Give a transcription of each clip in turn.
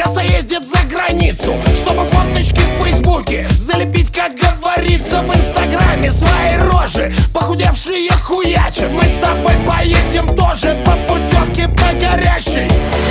часто ездит за границу, чтобы фоточки в фейсбуке залепить, как говорится, в инстаграме свои рожи. Похудевшие хуячат, мы с тобой поедем тоже по путевке по горящей.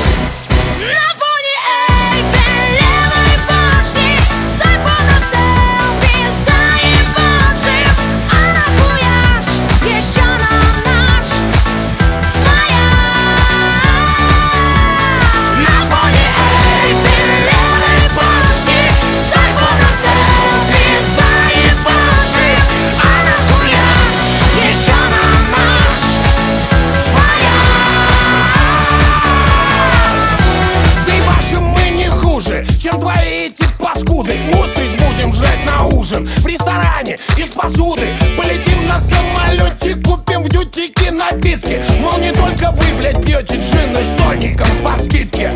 Чем твои эти паскуды? Устриц будем жрать на ужин в ресторане из посуды. Полетим на самолете, купим в дьютике напитки. Мол, не только вы, блядь, пьете джин с тоником по скидке.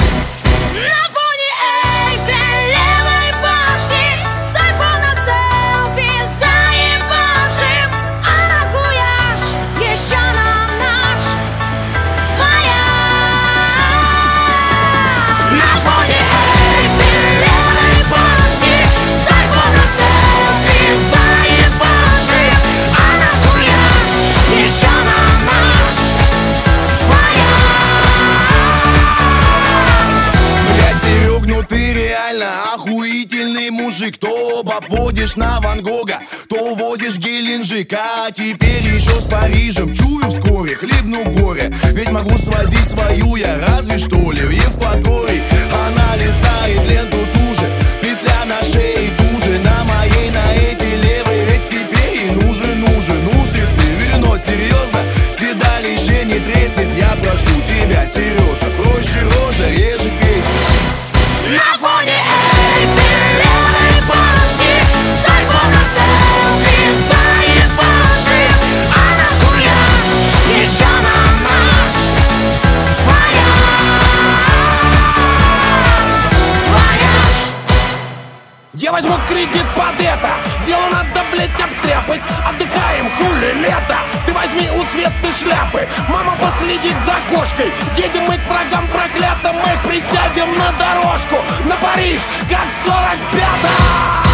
Ты реально охуительный мужик. То обводишь на Ван Гога, то возишь Геленджик. А теперь еще с Парижем. Чую, вскоре хлебну горе. Ведь могу свозить свою я разве что ли в Евпаторий. Она листает ленту туже, петля на шее туже. На моей, на этой левой, ведь теперь ей нужен устрицы, вино, серьезно. Седалище не треснет, я прошу тебя, Сережа. Проще рожа, реже песня. На фоне Эйфелевой башни с айфона селфи заебаши. А нахуяж еще на наш вояж. Я возьму кредит под это, дело надо, блять, обстряпать. Отдыхаем, хули лето. Ты возьми у Светы шляпы, мама последит за кошкой. Едем мы к врагам проклятым, мы присядем на дорожку на Париж, как 45-м.